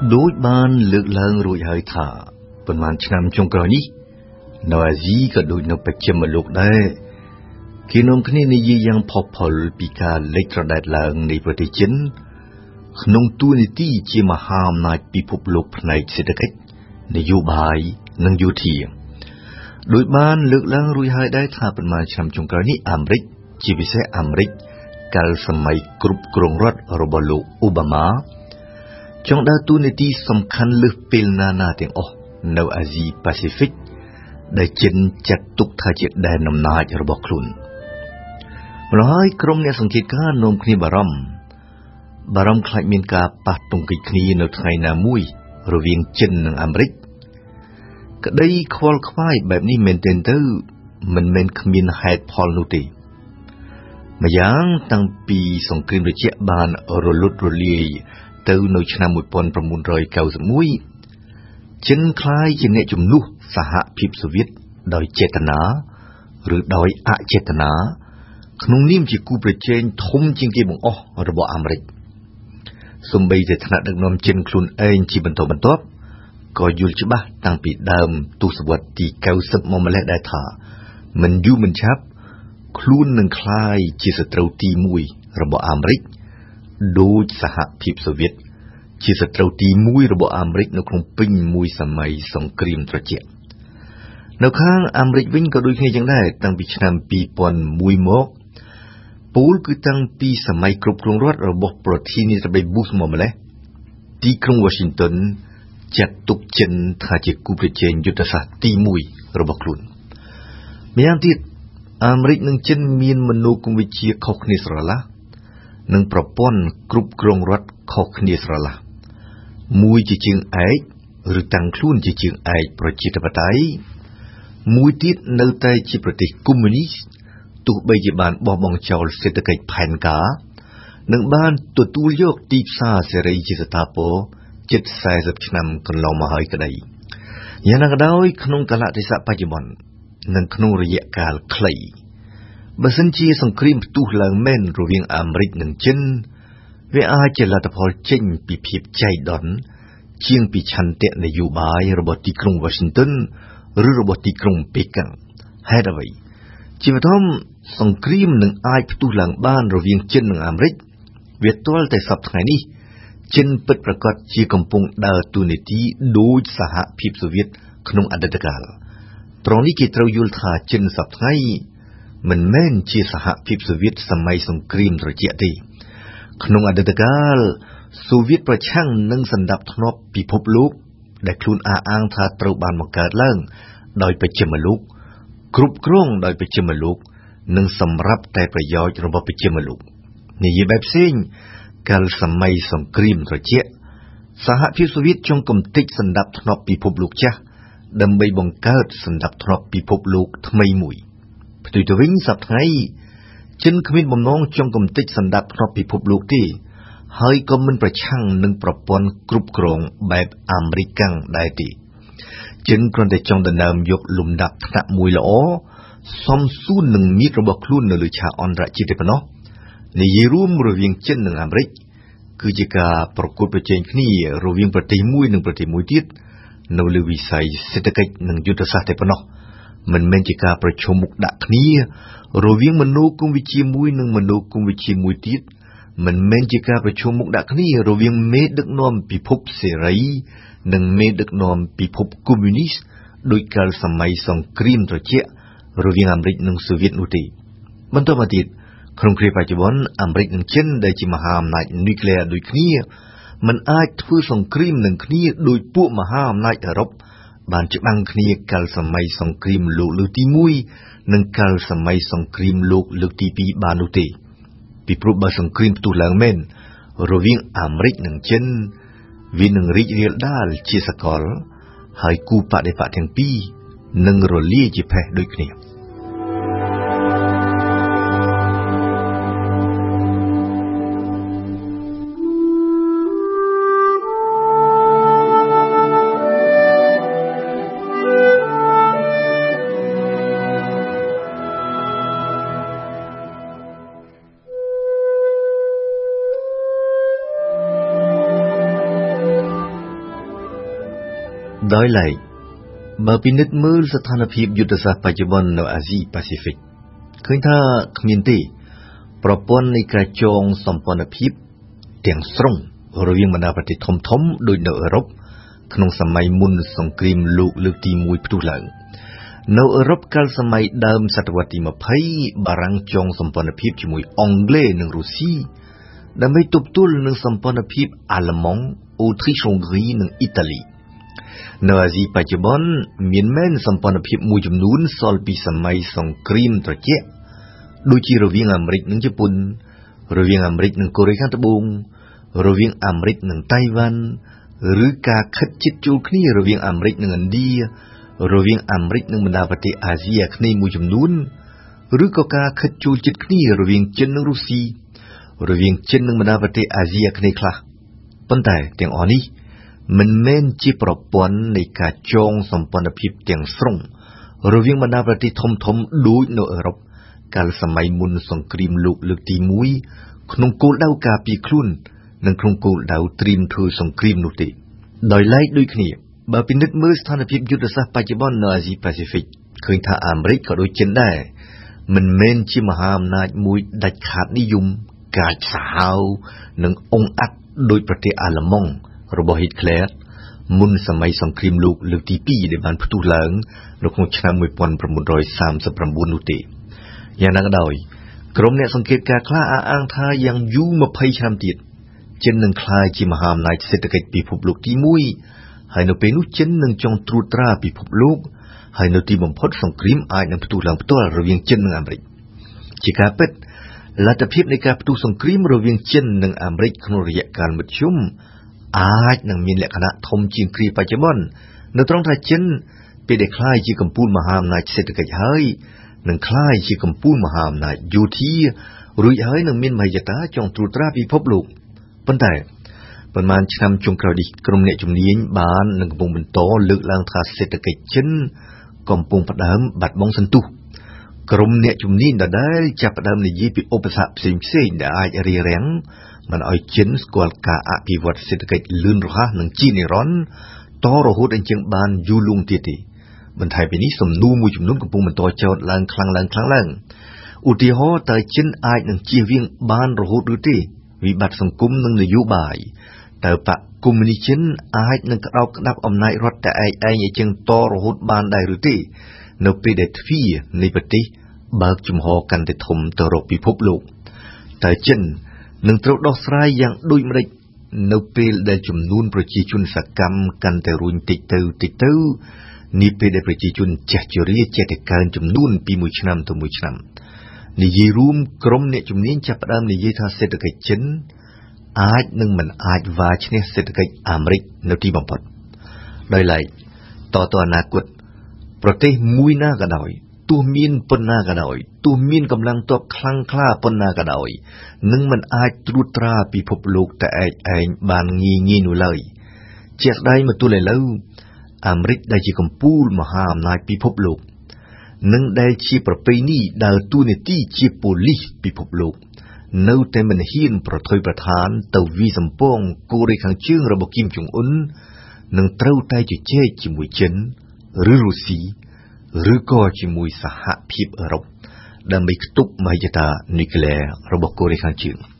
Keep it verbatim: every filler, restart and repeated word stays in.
ដូចបានលើកឡើងរួចហើយថាប៉ុន្មានឆ្នាំចុងក្រោយនេះនៅអាស៊ីក៏ដូចនៅបស្ចិមលោកដែរគេនាំគ្នានិយាយយ៉ាងផុសផុលពីការលេចត្រដែតឡើងនៃប្រទេសចិនក្នុងទួនាទីជាមហាអំណាចពិភពលោកផ្នែកសេដ្ឋកិច្ចនយោបាយនិងយោធាដោយបានលើកឡើងរួចហើយដែរថាប៉ុន្មានឆ្នាំចុងក្រោយនេះអាមេរិកជាពិសេសអាមេរិកកាលសម័យគ្រប់គ្រងរដ្ឋរបស់លោកអូបាម៉ាចង់ដើរតួនាទីសំខាន់លើសពេលណាណាទាំងអស់នៅអាស៊ីប៉ាស៊ីហ្វិកដែលចិនចាត់ទុកថាជាដែនអំណាចរបស់ខ្លួនម្ល៉េះហើយក្រុមអ្នកសង្កេតការណ៍នាំគ្នាបារម្ភបារម្ភខ្លាចមានការប៉ះទង្គិចគ្នានៅថ្ងៃណាមួយរវាងចិននិងអាមេរិកក្តីខ្វល់ខ្វាយបែបនេះមែនទែនទៅមិនមែនគ្មានហេតុផលនោះទេម្យ៉ាងតាំងពីសង្គ្រាមត្រជាក់បានរលត់រលាយទៅនៅឆ្នាំmột nghìn chín trăm chín mươi mốtចិនក្លាយជាអ្នកជំនួសសហភាពសូវៀតដោយចេតនាឬដោយអចេតនាក្នុងនាមជាគូប្រជែងធំជាងគេបង្អស់របស់អាមេរិកសូម្បីតែថ្នាក់ដឹកនាំចិនខ្លួនឯងជាបន្តបន្ទាប់ក៏យល់ច្បាស់តាំងពីដើមទសវត្សរ៍ទី九十មកម្លេះដែរថាមិនយូរមិនឆាប់ខ្លួននឹងក្លាយជាសត្រូវទីមួយរបស់អាមេរិកដូចសហភាពសូវៀតជាសត្រូវទីមួយរបស់អាមេរិកនៅក្នុងពេញមួយសម័យសង្គ្រាមត្រជាក់នៅខាងអាមេរិកវិញក៏ដូចគ្នាចឹងដែរតាំងពីឆ្នាំពីរពាន់មួយមកពូលគឺតាំងពីសម័យគ្រប់គ្រងរដ្ឋរបស់ប្រធានាធិបតី Bush មកម្លេះទីក្រុង Washington ចាត់ទុកចិនថាជាគូប្រជែងយុទ្ធសាស្ត្រទីមួយរបស់ខ្លួនម្យ៉ាងទៀតអាមេរិកនិងចិនមានមនោគមវិជ្ជាខុសគ្នាស្រឡះនិងប្រព័ន្ធគ្រប់គ្រងរដ្ឋខុសគ្នាស្រឡះមួយជាជើងឯកឬតាំងខ្លួនជាជើងឯកប្រជាធិបតេយ្យមួយទៀតនៅតែជាប្រទេសកុម្មុយនីសទោះបីជាបានបោះបង់ចោលសេដ្ឋកិច្ចផែនការនិងបានទទួលយកទីផ្សារសេរីជាស្ថាពរជិតសែសិបឆ្នាំកន្លងមកហើយក្តីយ៉ាងណាក៏ដោយក្នុងកាលៈទេសៈបច្ចុប្បន្ននិងក្នុងរយៈកាលខ្លីបើសិនជាសង្គ្រាមផ្ទុះឡើងមែនរវាងអាមេរិកនិងចិនវាអាចជាលទ្ធផលចេញពីភាពចៃដន្យជាងពីឆន្ទៈនយោបាយរបស់ទីក្រុង Washington ឬរបស់ទីក្រុងប៉េកាំងហេតុអ្វីជាបឋមសង្គ្រាមនឹងអាចផ្ទុះឡើងបានរវាងចិននិងអាមេរិកវាទាល់តែសប្តាហ៍ថ្ងៃនេះចិនពិតប្រាកដជាកំពុងដើរតួនាទីដូចសហភាពសូវៀតក្នុងអតីតកាលត្រង់នេះគេត្រូវយល់ថាចិនសប្តាហ៍ថ្ងៃមិនមែនជាសហភាពសូវៀតសម័យសង្គ្រាមត្រជាក់ទេក្នុងអតីតកាលសូវៀតប្រឆាំងនឹងសណ្ដាប់ធ្នាប់ពិភពលោកដែលខ្លួនអះអាងថាត្រូវបានបង្កើតឡើងដោយបច្ចិមលោកគ្រប់គ្រងដោយបច្ចិមលោកនិងសម្រាប់តែប្រយោជន៍របស់បច្ចិមលោកនិយាយបែបផ្សេងកាលសម័យសង្គ្រាមត្រជាក់សហភាពសូវៀតចង់កំទេចសណ្ដាប់ធ្នាប់ពិភពលោកចាស់ដើម្បីបង្កើតសណ្ដាប់ធ្នាប់ពិភពលោកថ្មីមួយផ្ទុយទៅវិញសប្តាហ៍ថ្ងៃចិនគ្មានបំណងចង់កំទេចសណ្ដាប់ធ្នាប់ពិភពលោកទេហើយក៏មិនប្រឆាំងនឹងប្រព័ន្ធគ្រប់គ្រងបែបអាមេរិកកាំងដែរទេចិនគ្រាន់តែចង់ដណ្ដើមយកលំដាប់ថ្នាក់មួយល្អសមសួននឹងមាឌរបស់ខ្លួននៅលើឆាកអន្តរជាតិទេប៉ុណ្ណោះនិយាយរួមរវាងចិននិងអាមេរិកគឺជាការប្រកួតប្រជែងគ្នារវាងប្រទេសមួយនិងប្រទេសមួយទៀតនៅលើវិស័យសេដ្ឋកិច្ចនិងយុទ្ធសាស្ត្រទេប៉ុណ្ណោះមិនមែនជាការប្រឈមមុខដាក់គ្នារវាងមនោគមវិជ្ជាមួយនិងមនោគមវិជ្ជាមួយទៀតមិនមែនជាការប្រឈមមុខដាក់គ្នារវាងមេដឹកនាំពិភពសេរីនិងមេដឹកនាំពិភពកុម្មុយនីសដោយកាលសម័យសង្គ្រាមត្រជាក់រវាងអាមេរិកនិងសូវៀតនោះទេបន្តមកទៀតក្នុងគ្រាបច្ចុប្បន្នអាមេរិកនិងចិនដែលជាមហាអំណាចនុយក្លេអ៊ែរដូចគ្នាមិនអាចធ្វើសង្គ្រាមនឹងគ្នាដោយពួកមហាអំណាចអឺរ៉ុបបានច្បាំងគ្នាកាលសម័យសង្គ្រាមលោកលើកទីមួយនិងកាលសម័យសង្គ្រាមលោកលើកទីពីរបាននោះទេពីព្រោះបើសង្គ្រាមផ្ទុះឡើងមែនរវាងអាមេរិកនិងចិនវានឹងរីករាលដាលជាសកលហើយគូបដិបត្តិទាំងពីរនឹងរលាយជាផេះដូចគ្នាដោយឡែកបើពិនិត្យមើលស្ថានភាពយុទ្ធសាស្ត្របច្ចុប្បន្ននៅអាស៊ីប៉ាស៊ីហ្វិកឃើញថាគ្មានទេប្រព័ន្ធនៃការចងសម្ព័ន្ធភាពទាំងស្រុងរវាងបណ្ដាប្រទេសធំៗដូចនៅអឺរ៉ុបក្នុងសម័យមុនសង្គ្រាមលោកលើកទីមួយផ្ទុះឡើងនៅអឺរ៉ុបកាលសម័យដើមសតវត្សទី20បារាំងចងសម្ព័ន្ធភាពជាមួយអង់គ្លេសនិងរុស្ស៊ីដើម្បីទប់ទល់នឹងសម្ព័ន្ធភាពអាល្លឺម៉ង់អូទ្រីសហុងគ្រីនិងអ៊ីតាលីនៅអាស៊ីបច្ចុប្បន្នមានមែនសម្ព័ន្ធភាពមួយចំនួនសល់ពីសម័យសង្គ្រាមត្រជាក់ដូចជារវាងអាមេរិកនិងជប៉ុនរវាងអាមេរិកនិងកូរ៉េខាងត្បូងរវាងអាមេរិកនិងតៃវ៉ាន់ឬការខិតជិតជួលគ្នារវាងអាមេរិកនិងឥណ្ឌារវាងអាមេរិកនិងបណ្ដាប្រទេសអាស៊ីអាគ្នេយ៍មួយចំនួនឬក៏ការខិតជួលជិតគ្នារវាងចិននិងរុស្ស៊ីរវាងចិននិងបណ្ដាប្រទេសអាស៊ីអាគ្នេយ៍ខ្លះប៉ុន្តែទាំងអស់នេះមិនមែនជាប្រព័ន្ធនៃការចងសម្ព័ន្ធភាពទាំងស្រុងរវាងបណ្ដាប្រទេសធំៗដូចនៅអឺរ៉ុបកាលសម័យមុនសង្គ្រាមលោកលើកទីមួយក្នុងគោលដៅការពារខ្លួននិងក្នុងគោលដៅត្រៀមធ្វើសង្គ្រាមនោះទេដោយឡែកដូចគ្នាបើពិនិត្យមើលស្ថានភាពយុទ្ធសាស្ត្របច្ចុប្បន្ននៅអាស៊ីប៉ាស៊ីហ្វិកឃើញថាអាមេរិកក៏ដូចចិនដែរមិនមែនជាមហាអំណាចមួយដាច់ខាតនិយមកាចសាហាវនិងអង្អាក់ដោយប្រទេសអាល្លឺម៉ង់របស់ហ៊ីតក្លែរមុនសម័យសង្គ្រាមលោកលើកទីពីរដែលបានផ្ទុះឡើងនៅក្នុងឆ្នាំmột nghìn chín trăm ba mươi chínនោះទេយ៉ាងណាក៏ដោយក្រុមអ្នកសង្កេតការណ៍ខ្លះអះអាងថាយ៉ាងយូរ20ឆ្នាំទៀតចិននឹងក្លាយជាមហាអំណាចសេដ្ឋកិច្ចពិភពលោកទីមួយហើយនៅពេលនោះចិននឹងចង់ត្រួតត្រាពិភពលោកហើយនៅទីបំផុតសង្គ្រាមអាចនឹងផ្ទុះឡើងផ្ទាល់រវាងចិននិងអាមេរិកជាការពិតលទ្ធភាពនៃការផ្ទុះសង្គ្រាមរវាងចិននិងអាមេរិកក្នុងរយៈកាលមធ្យមអាចនឹងមានលក្ខណៈធំជាងគ្រាបច្ចុប្បន្ននៅត្រង់ថាចិនពេលដែលក្លាយជាកំពូលមហាអំណាចសេដ្ឋកិច្ចហើយនឹងក្លាយជាកំពូលមហាអំណាចយោធារួចហើយនឹងមានមហិច្ឆតាចង់ត្រួតត្រាពិភពលោកប៉ុន្តែប៉ុន្មានឆ្នាំចុងក្រោយនេះក្រុមអ្នកជំនាញបាននឹងកំពុងបន្តលើកឡើងថាសេដ្ឋកិច្ចចិនកំពុងផ្ដើមបាត់បង់សន្ទុះក្រុមអ្នកជំនាញដដែលចាប់ផ្ដើមនិយាយពីឧបសគ្គផ្សេងៗដែលអាចរារាំងមិនឲ្យចិនស្គាល់ការអភិវឌ្ឍសេដ្ឋកិច្ចលឿនរហ័សនិងជានិរន្តរ៍តរហូតអញ្ចឹងបានយូរលង់ទៀតទេបន្ថែមពីនេះសំណួរមួយចំនួនកំពុងបន្តចោទឡើងខ្លាំងឡើងខ្លាំងឡើងឧទាហរណ៍តើចិនអាចនឹងជៀសវាងបានរហូតឬទេវិបត្តិសង្គមនិងនយោបាយតើបកកុម្មុយនីសចិនអាចនឹងក្តោបក្តាប់អំណាចរដ្ឋតែឯកឯងអញ្ចឹងតរហូតបានដែរឬទេនៅពេលដែលទ្វារនៃប្រទេសបើកចំហកាន់តែធំទៅរកពិភពលោកតើចិននឹងត្រូវដោះស្រាយយ៉ាងដូចម្តេចនៅពេលដែលចំនួនប្រជាជនសកម្មកាន់តែរួញតិចទៅតិចទៅនេះពេលដែលប្រជាជនចេះជរាចេះតែកើនចំនួនពីមួយឆ្នាំទៅមួយឆ្នាំនិយាយរួមក្រុមអ្នកជំនាញចាប់ផ្ដើមនិយាយថាសេដ្ឋកិច្ចចិនអាចនឹងមិនអាចវាឈ្នះសេដ្ឋកិច្ចអាមេរិកនៅទីបំផុតដោយឡែកតទៅអនាគតប្រទេសមួយណាក៏ដោយទោះមានប៉ុណ្ណាក៏ដោយទោះមានកម្លាំងទ័ពខ្លាំងក្លាប៉ុណ្ណាក៏ដោយនឹងមិនអាចត្រួតត្រាពិភពលោកតែឯកឯងបានងាយងាយនោះឡើយជាក់ស្ដែងមកទល់ឥឡូវអាមេរិកដែលជាកំពូលមហាអំណាចពិភពលោកនិងដែលជាប្រពៃណីដើរតួនាទីជាប៉ូលីសពិភពលោកនៅតែមិនហ៊ានប្រថុយប្រឋានទៅវាយសម្ពងកូរ៉េខាងជើងរបស់គីមចុងអ៊ុននឹងត្រូវតែជជែកជាមួយចិនឬរុស្ស៊ីឬក៏ជាមួយសហភាពអឺរ៉ុបដើម្បីខ្ទប់មហិច្ឆតានុយក្លេអ៊ែររបស់កូរ៉េខាងជើង